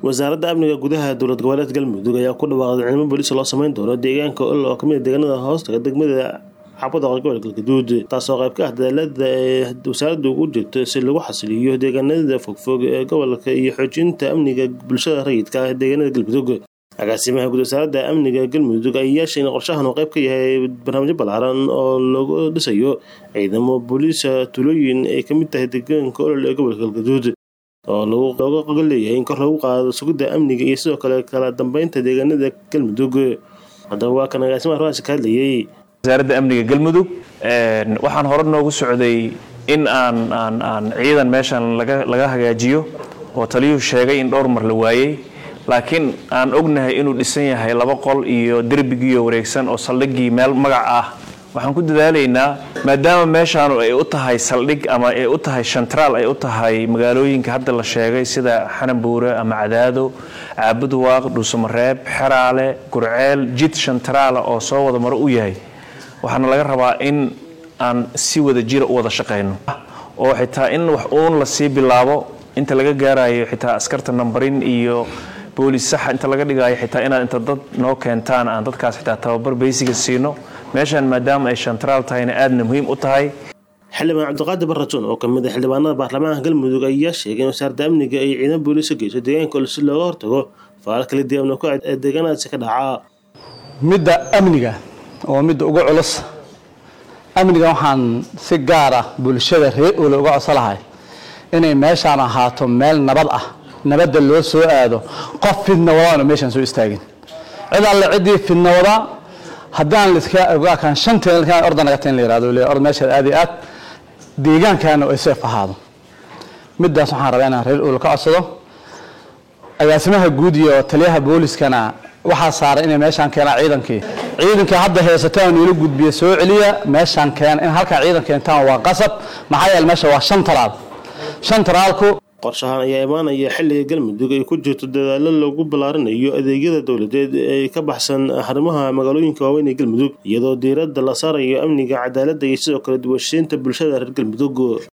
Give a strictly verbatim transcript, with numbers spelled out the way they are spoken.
wasaaradda amniga gudaha dowlad goboleedka Galmudug ayaa ku dhawaaqday ciidamo booliis loo sameyn doono deegaanka oo kamid ah deegaanada hoosta degmada xabada gobolka Galgaduud taasoo qayb ka ah dadaalada wasaaraddu ugu jirto si lagu xasiliyo deegaanada fogfog ee gobolka iyo xoojinta amniga bulshada rayidka ah deegaanada Galmudug. agaasimaha guud wasaaradda amniga Galmudug ayaa sheegay qorshahan oo qayb ka yahay barnaamij ballaaran oo lagu dhisayo ciidamo booliis tulooyin ay kamid tahay deegaanka ee gobolka Galgaduud oo lagu qogleeyay in kor lagu qaado sugidda amniga iyo sidoo kale kala dambeynta deegaanada Galmudug. Haddaba waa kan agaasimaha raashin ka hadlayay wasaaradda amniga Galmudug een waxaan hore noogu socday in aan aan aan ciidan meeshan laga laga hagaajiyo oo taliyuhu sheegay in dhowr mar la waayay laakiin aan ognahay inuu dhisan yahay laba qol iyo derbigiyo wareegsan oo saldhigii meel magac ah. waxaan ku dadaalaynaa maadaama meeshaan ay u tahay saldhig ama ay u tahay central ay u tahay magaalooyinka hadda la sheegay sida Xananbuure ama Cadaado, Caabudwaaq, Dhuusamareeb, Xeraale, Gurceel, jid central oo soo wada mar u yahay. waxaana laga rabaa in aan si wada jir u wada shaqeyno oo xitaa in wax uun la sii bilaabo inta laga gaarayo xitaa askarta numberin iyo booliis sax inta laga dhigayo xitaa inaad inta dad noo keentaan aan dadkaas xitaa tababar basic siino meeshan maadaama ay central tahayna aadna muhiim u tahay. xildhibaan Cabdiqaadir Barraton oo kamid ah xildhibaanada baarlamaanka Galmudug ayaa sheegay in wasaaradda amniga ay ciidan booliis ka geyso deegaanka si looga hortago falal kala duwan oo deegaanadaas ka dhaca. midda amniga oo mid ugu culus amniga waxaan si gaar ah bulshada reer oo uga codsalahay inay meeshaan ahaato meel nabad ah nabadda loo soo aado qof fidna wada meeshaan soo istaagin cid alle cidii fidna wada haddaan la iska ogaa kan shanteen kan ordan naga teen leeyraado leey ord meesha aadi aad deegaankaana oo safe ahaado middaas waxaan rabaa inaan reer oo ka codsado agaasimaha guud iyo taliyaha booliiskana waxa saaray in meeshaan keenaa ciidankii ciidanka hadda heesataan inuu gudbiyo soo celiya meeshaan keen in halka ciidan keentaan waa qasab maxay yeelay meesha waa shan taraal shan taraalku qorshahan ayaa imaanaya xilliga Galmudug ay ku jirto dadaalo lagu ballaarinayo adeegyada dawladeed ee ka baxsan xarumaha magaalooyinka waaweyn ee Galmudug iyadoo diiradda la saarayo amniga cadaaladda iyo sidoo kale dib u heshiisiinta bulshada reer Galmudug.